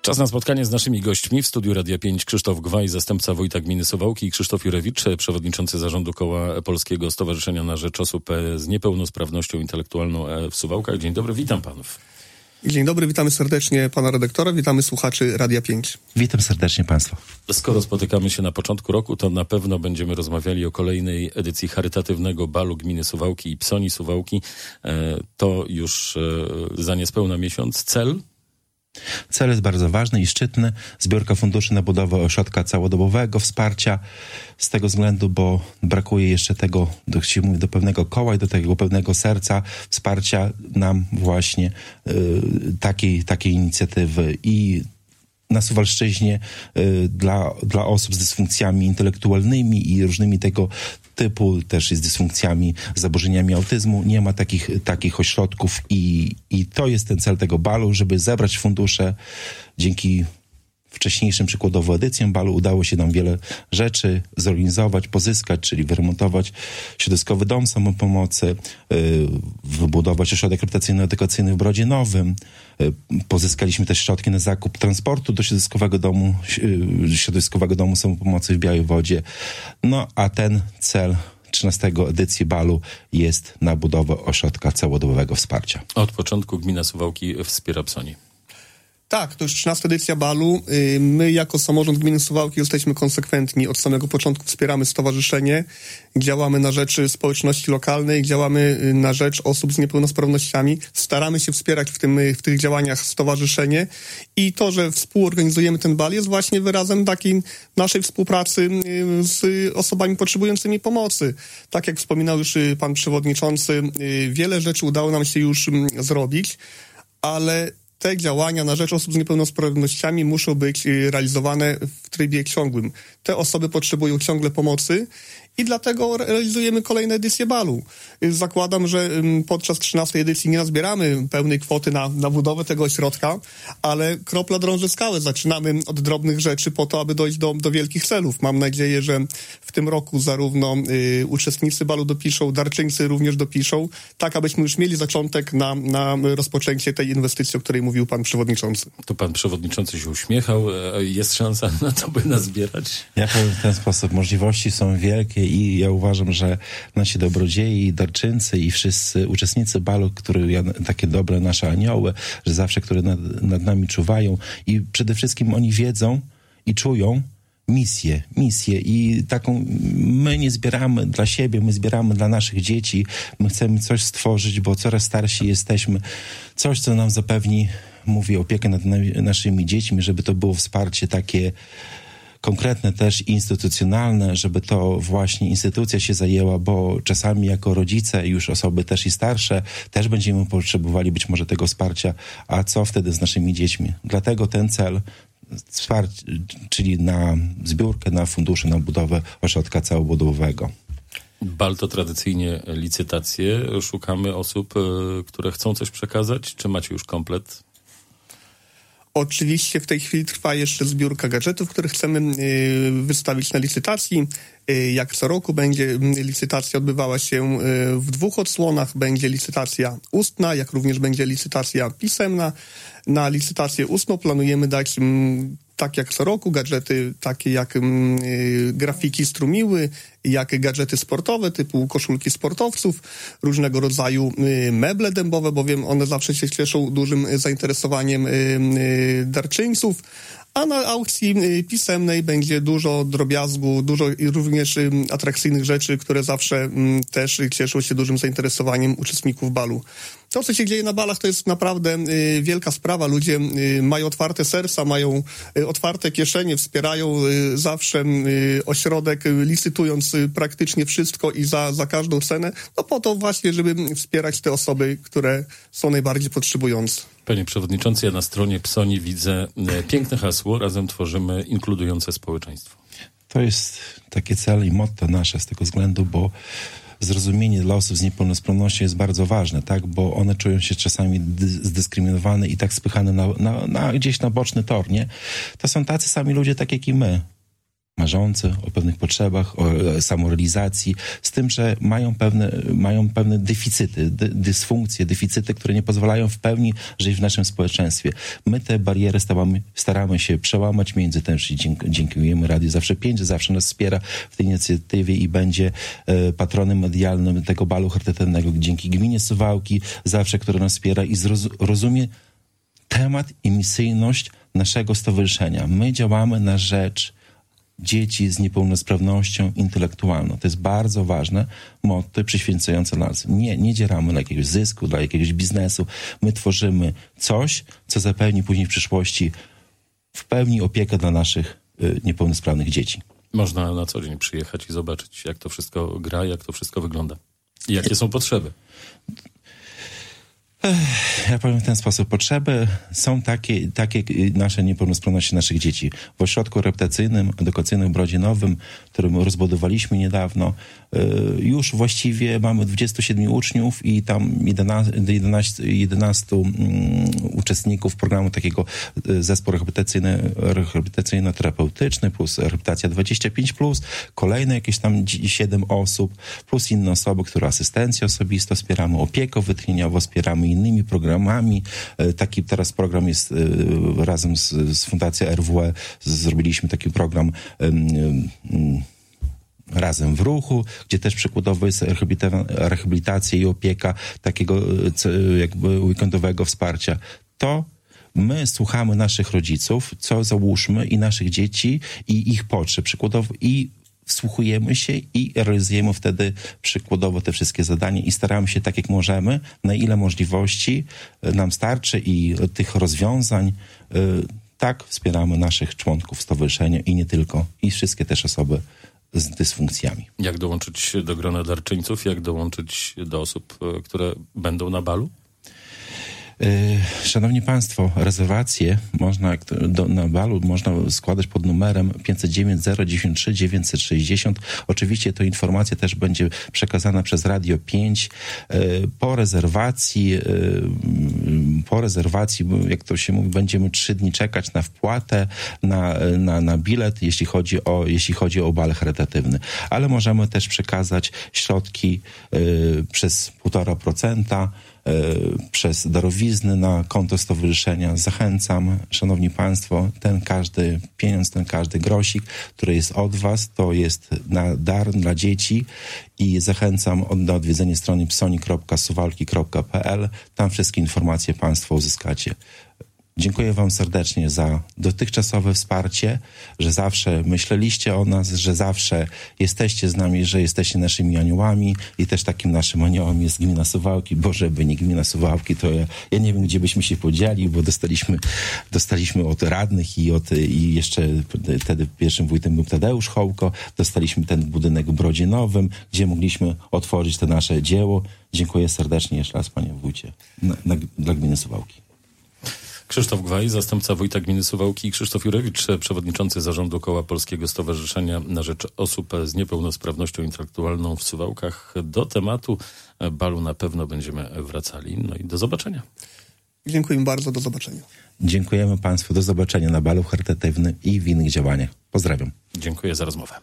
Czas na spotkanie z naszymi gośćmi. W studiu Radia 5 Krzysztof Gwaj, zastępca wójta gminy Suwałki, i Krzysztof Jurewicz, przewodniczący zarządu Koła Polskiego Stowarzyszenia na Rzecz Osób z Niepełnosprawnością Intelektualną w Suwałkach. Dzień dobry, witam panów. Dzień dobry, witamy serdecznie pana redaktora, witamy słuchaczy Radia 5. Witam serdecznie państwa. Skoro spotykamy się na początku roku, to na pewno będziemy rozmawiali o kolejnej edycji charytatywnego balu gminy Suwałki i Psoni Suwałki. To już za niespełna miesiąc. Cel jest bardzo ważny i szczytny. Zbiórka funduszy na budowę ośrodka całodobowego wsparcia. Z tego względu, bo brakuje jeszcze tego, do pewnego koła i do tego pewnego serca wsparcia nam właśnie takiej inicjatywy. I na Suwalszczyźnie dla osób z dysfunkcjami intelektualnymi i różnymi tego typu, też z dysfunkcjami, zaburzeniami autyzmu, nie ma takich ośrodków i to jest ten cel tego balu, żeby zebrać fundusze. Dzięki wcześniejszym przykładowo edycjom balu udało się nam wiele rzeczy zorganizować, pozyskać, czyli wyremontować środowiskowy dom samopomocy, wybudować ośrodek reprezentacyjno-edukacyjny w Brodzie Nowym. Pozyskaliśmy też środki na zakup transportu do środowiskowego domu samopomocy w Białej Wodzie. No a ten cel 13 edycji balu jest na budowę ośrodka całodobowego wsparcia. Od początku gmina Suwałki wspiera Psoni. Tak, to już 13 edycja balu. My jako samorząd gminy Suwałki jesteśmy konsekwentni. Od samego początku wspieramy stowarzyszenie, działamy na rzecz społeczności lokalnej, działamy na rzecz osób z niepełnosprawnościami. Staramy się wspierać w tych działaniach stowarzyszenie i to, że współorganizujemy ten bal, jest właśnie wyrazem takiej naszej współpracy z osobami potrzebującymi pomocy. Tak jak wspominał już pan przewodniczący, wiele rzeczy udało nam się już zrobić, ale te działania na rzecz osób z niepełnosprawnościami muszą być realizowane w trybie ciągłym. Te osoby potrzebują ciągle pomocy i dlatego realizujemy kolejne edycje balu. Zakładam, że podczas 13 edycji nie nazbieramy pełnej kwoty na budowę tego ośrodka, ale kropla drąży skałę. Zaczynamy od drobnych rzeczy po to, aby dojść do wielkich celów. Mam nadzieję, że w tym roku zarówno uczestnicy balu dopiszą, darczyńcy również dopiszą, tak abyśmy już mieli zaczątek na rozpoczęcie tej inwestycji, o której mówił pan przewodniczący. To pan przewodniczący się uśmiechał. Jest szansa na to, by nazbierać? Ja powiem w ten sposób. Możliwości są wielkie i ja uważam, że nasi dobrodziei, darczyńcy i wszyscy uczestnicy balu, takie dobre nasze anioły, że zawsze, które nad nami czuwają i przede wszystkim oni wiedzą i czują misję i taką my nie zbieramy dla siebie, my zbieramy dla naszych dzieci, my chcemy coś stworzyć, bo coraz starsi jesteśmy, coś, co nam zapewni, mówię, opiekę nad naszymi dziećmi, żeby to było wsparcie takie konkretne też instytucjonalne, żeby to właśnie instytucja się zajęła, bo czasami jako rodzice, już osoby też i starsze, też będziemy potrzebowali być może tego wsparcia, a co wtedy z naszymi dziećmi? Dlatego ten cel wsparcia, czyli na zbiórkę, na fundusze, na budowę ośrodka całobudowowego. Bal to tradycyjnie licytacje. Szukamy osób, które chcą coś przekazać. Czy macie już komplet? Oczywiście w tej chwili trwa jeszcze zbiórka gadżetów, które chcemy wystawić na licytacji. Jak co roku będzie licytacja odbywała się w 2 odsłonach. Będzie licytacja ustna, jak również będzie licytacja pisemna. Na licytację ustną planujemy dać, tak jak co roku, gadżety takie jak grafiki strumiły, jak gadżety sportowe typu koszulki sportowców, różnego rodzaju meble dębowe, bowiem one zawsze się cieszą dużym zainteresowaniem darczyńców. A na aukcji pisemnej będzie dużo drobiazgu, dużo również atrakcyjnych rzeczy, które zawsze też cieszą się dużym zainteresowaniem uczestników balu. To, co się dzieje na balach, to jest naprawdę wielka sprawa. Ludzie mają otwarte serca, mają otwarte kieszenie, wspierają zawsze ośrodek, licytując praktycznie wszystko i za każdą cenę, no po to właśnie, żeby wspierać te osoby, które są najbardziej potrzebujące. Panie przewodniczący, ja na stronie Psoni widzę piękne hasło: razem tworzymy inkludujące społeczeństwo. To jest takie cel i motto nasze z tego względu, bo zrozumienie dla osób z niepełnosprawnością jest bardzo ważne, tak? Bo one czują się czasami zdyskryminowane i tak spychane gdzieś na boczny tor, nie? To są tacy sami ludzie, tak jak i my. marzące, o pewnych potrzebach, o samorealizacji, z tym, że mają pewne deficyty, dysfunkcje, deficyty, które nie pozwalają w pełni żyć w naszym społeczeństwie. My te bariery staramy się przełamać, między tym, czyli dziękujemy Radiu Zawsze 5, że zawsze nas wspiera w tej inicjatywie i będzie patronem medialnym tego balu charytatywnego, dzięki gminie Suwałki, zawsze, która nas wspiera i rozumie temat i misyjność naszego stowarzyszenia. My działamy na rzecz dzieci z niepełnosprawnością intelektualną. To jest bardzo ważne motto przyświęcające nas. Nie dzieramy dla jakiegoś zysku, dla jakiegoś biznesu. My tworzymy coś, co zapewni później w przyszłości w pełni opiekę dla naszych niepełnosprawnych dzieci. Można na co dzień przyjechać i zobaczyć, jak to wszystko gra, jak to wszystko wygląda. I jakie są potrzeby. Ja powiem w ten sposób. Potrzeby są takie nasze niepełnosprawności naszych dzieci. W ośrodku reabilitacyjnym, edukacyjnym w Brodzie Nowym, który rozbudowaliśmy niedawno, już właściwie mamy 27 uczniów i tam 11 uczestników programu takiego zespół rehabilitacyjno-terapeutyczny plus rehabilitacja 25+, kolejne jakieś tam 7 osób, plus inne osoby, które asystencję osobistą wspieramy, opiekę wytchnieniową wspieramy innymi programami. Taki teraz program jest razem z Fundacją RWE, zrobiliśmy taki program Razem w ruchu, gdzie też przykładowo jest rehabilitacja i opieka takiego jakby weekendowego wsparcia. To my słuchamy naszych rodziców, co załóżmy, i naszych dzieci, i ich potrzeb przykładowo, i wsłuchujemy się i realizujemy wtedy przykładowo te wszystkie zadania i staramy się tak jak możemy, na ile możliwości nam starczy i tych rozwiązań, tak wspieramy naszych członków stowarzyszenia i nie tylko, i wszystkie też osoby z dysfunkcjami. Jak dołączyć do grona darczyńców? Jak dołączyć do osób, które będą na balu? Szanowni Państwo, rezerwacje na balu można składać pod numerem 509 093 960. Oczywiście to informacja też będzie przekazana przez Radio 5. Po rezerwacji, jak to się mówi, będziemy 3 dni czekać na wpłatę, na bilet, jeśli chodzi o bal charytatywny. Ale możemy też przekazać środki przez 1,5%, przez darowizny na konto stowarzyszenia. Zachęcam, szanowni państwo, ten każdy pieniądz, ten każdy grosik, który jest od was, to jest na dar dla dzieci i zachęcam do odwiedzenia strony psoni.suwalki.pl. Tam wszystkie informacje państwo uzyskacie. Dziękuję wam serdecznie za dotychczasowe wsparcie, że zawsze myśleliście o nas, że zawsze jesteście z nami, że jesteście naszymi aniołami i też takim naszym aniołem jest gmina Suwałki, bo żeby nie gmina Suwałki, to ja nie wiem, gdzie byśmy się podzieli, bo dostaliśmy od radnych i jeszcze wtedy pierwszym wójtem był Tadeusz Hołko, dostaliśmy ten budynek w Brodzie Nowym, gdzie mogliśmy otworzyć to nasze dzieło. Dziękuję serdecznie jeszcze raz, panie wójcie, dla gminy Suwałki. Krzysztof Gwaj, zastępca wójta gminy Suwałki, i Krzysztof Jurewicz, przewodniczący zarządu Koła Polskiego Stowarzyszenia na rzecz Osób z Niepełnosprawnością Intelektualną w Suwałkach. Do tematu balu na pewno będziemy wracali. No i do zobaczenia. Dziękuję bardzo, do zobaczenia. Dziękujemy państwu, do zobaczenia na balu charytatywnym i w innych działaniach. Pozdrawiam. Dziękuję za rozmowę.